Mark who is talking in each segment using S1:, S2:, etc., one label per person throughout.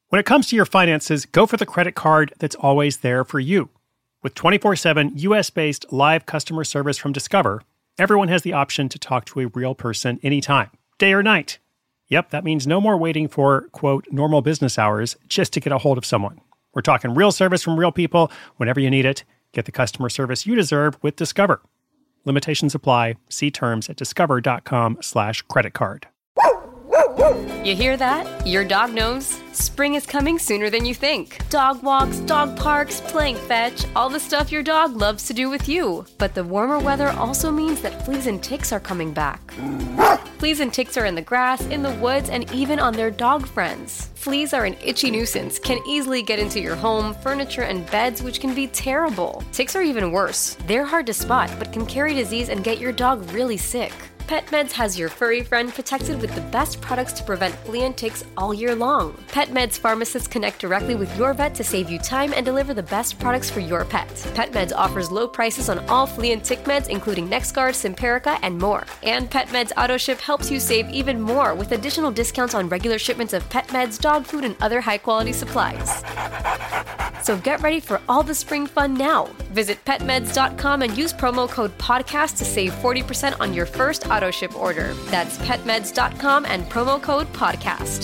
S1: When it comes to your finances, go for the credit card that's always there for you. With 24/7 US-based live customer service from Discover, everyone has the option to talk to a real person anytime, day or night. Yep, that means no more waiting for, quote, normal business hours just to get a hold of someone. We're talking real service from real people whenever you need it. Get the customer service you deserve with Discover. Limitations apply. See terms at discover.com/creditcard.
S2: You hear that? Your dog knows spring is coming sooner than you think. Dog walks, dog parks, playing fetch, all the stuff your dog loves to do with you. But the warmer weather also means that fleas and ticks are coming back. Fleas and ticks are in the grass, in the woods, and even on their dog friends. Fleas are an itchy nuisance, can easily get into your home, furniture, and beds, which can be terrible. Ticks are even worse. They're hard to spot, but can carry disease and get your dog really sick. PetMeds has your furry friend protected with the best products to prevent flea and ticks all year long. PetMeds pharmacists connect directly with your vet to save you time and deliver the best products for your pet. PetMeds offers low prices on all flea and tick meds, including NexGard, Simparica, and more. And PetMeds AutoShip helps you save even more with additional discounts on regular shipments of pet meds, dog food, and other high-quality supplies. So get ready for all the spring fun now. Visit petmeds.com and use promo code PODCAST to save 40% on your first AutoShip order. That's petmeds.com and promo code PODCAST.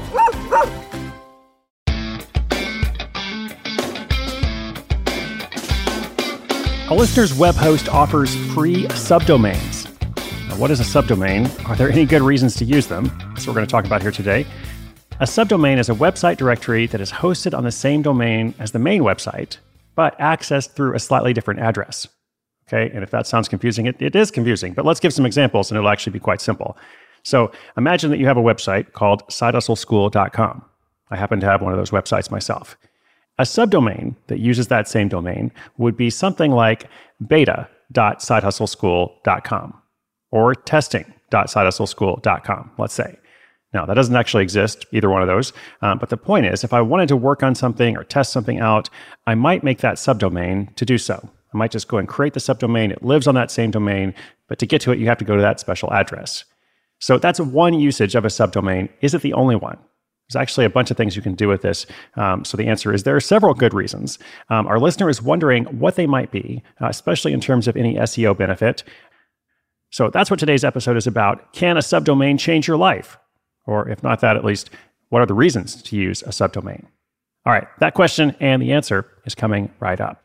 S1: A listener's web host offers free subdomains. Now, what is a subdomain? Are there any good reasons to use them? That's what we're going to talk about here today. A subdomain is a website directory that is hosted on the same domain as the main website, but accessed through a slightly different address. Okay, and if that sounds confusing, it is confusing, but let's give some examples and it'll actually be quite simple. So imagine that you have a website called sidehustleschool.com. I happen to have one of those websites myself. A subdomain that uses that same domain would be something like beta.sidehustleschool.com or testing.sidehustleschool.com, let's say. Now, that doesn't actually exist, either one of those. But the point is, if I wanted to work on something or test something out, I might make that subdomain to do so. I might just go and create the subdomain. It lives on that same domain, but to get to it, you have to go to that special address. So that's one usage of a subdomain. Is it the only one? There's actually a bunch of things you can do with this. So the answer is there are several good reasons. Our listener is wondering what they might be, especially in terms of any SEO benefit. So that's what today's episode is about. Can a subdomain change your life? Or if not that, at least, what are the reasons to use a subdomain? All right, that question and the answer is coming right up.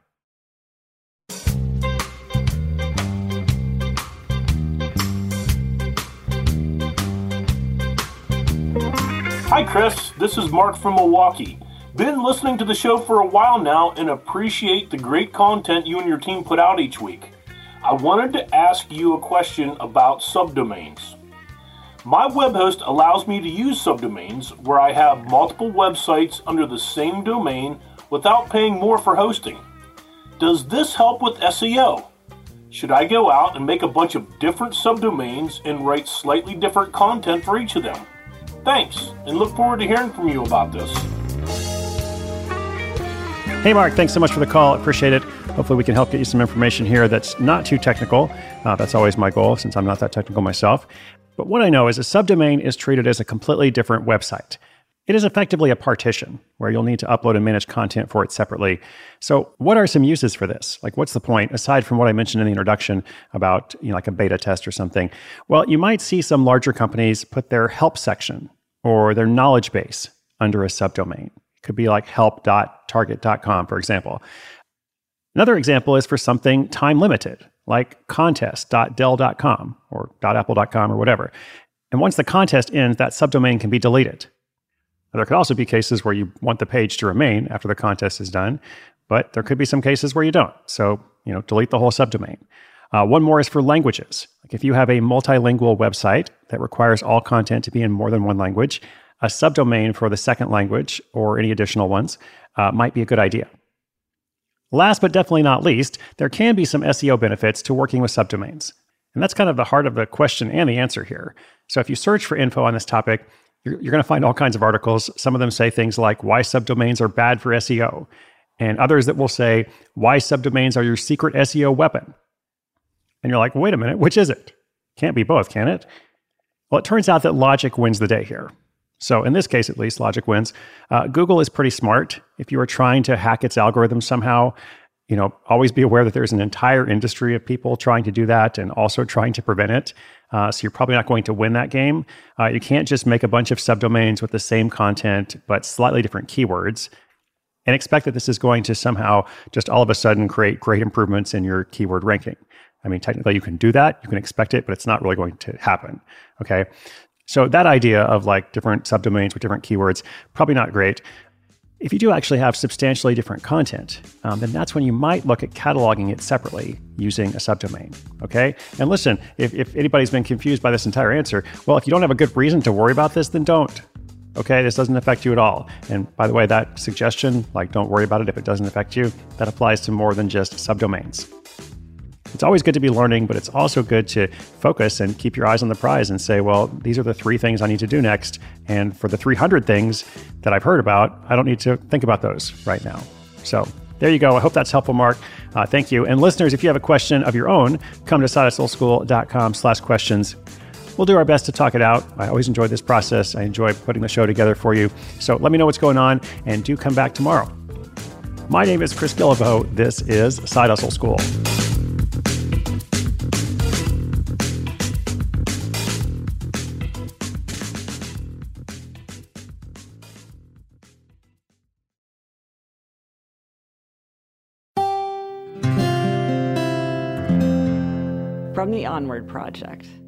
S3: Hi, Chris. This is Mark from Milwaukee. Been listening to the show for a while now and appreciate the great content you and your team put out each week. I wanted to ask you a question about subdomains. My web host allows me to use subdomains where I have multiple websites under the same domain without paying more for hosting. Does this help with SEO? Should I go out and make a bunch of different subdomains and write slightly different content for each of them? Thanks, and look forward to hearing from you about this.
S1: Hey, Mark, thanks so much for the call. Appreciate it. Hopefully we can help get you some information here that's not too technical. That's always my goal since I'm not that technical myself. But what I know is a subdomain is treated as a completely different website. It is effectively a partition where you'll need to upload and manage content for it separately. So what are some uses for this? Like, what's the point, aside from what I mentioned in the introduction about, like a beta test or something? Well, you might see some larger companies put their help section or their knowledge base under a subdomain. It could be like help.target.com, for example. Another example is for something time limited, like contest.dell.com or .apple.com or whatever. And once the contest ends, that subdomain can be deleted. Now, there could also be cases where you want the page to remain after the contest is done, but there could be some cases where you don't. So, delete the whole subdomain. One more is for languages. Like if you have a multilingual website that requires all content to be in more than one language, a subdomain for the second language or any additional ones might be a good idea. Last but definitely not least, there can be some SEO benefits to working with subdomains. And that's kind of the heart of the question and the answer here. So if you search for info on this topic, you're going to find all kinds of articles. Some of them say things like why subdomains are bad for SEO, and others that will say why subdomains are your secret SEO weapon. And you're like, wait a minute, which is it? Can't be both, can it? Well, it turns out that logic wins the day here. So in this case, at least, logic wins. Google is pretty smart. If you are trying to hack its algorithm somehow, always be aware that there's an entire industry of people trying to do that and also trying to prevent it. So you're probably not going to win that game. You can't just make a bunch of subdomains with the same content, but slightly different keywords, and expect that this is going to somehow just all of a sudden create great improvements in your keyword ranking. I mean, technically you can do that, you can expect it, but it's not really going to happen, okay? So that idea of like different subdomains with different keywords, probably not great. If you do actually have substantially different content, then that's when you might look at cataloging it separately using a subdomain, okay? And listen, if anybody's been confused by this entire answer, well, if you don't have a good reason to worry about this, then don't, okay? This doesn't affect you at all. And by the way, that suggestion, like don't worry about it if it doesn't affect you, that applies to more than just subdomains. It's always good to be learning, but it's also good to focus and keep your eyes on the prize and say, well, these are the 3 things I need to do next. And for the 300 things that I've heard about, I don't need to think about those right now. So there you go. I hope that's helpful, Mark. Thank you. And listeners, if you have a question of your own, come to sidehustleschool.com/questions. We'll do our best to talk it out. I always enjoy this process. I enjoy putting the show together for you. So let me know what's going on and do come back tomorrow. My name is Chris Guillebeau. This is Side Hustle School.
S4: From the Onward Project.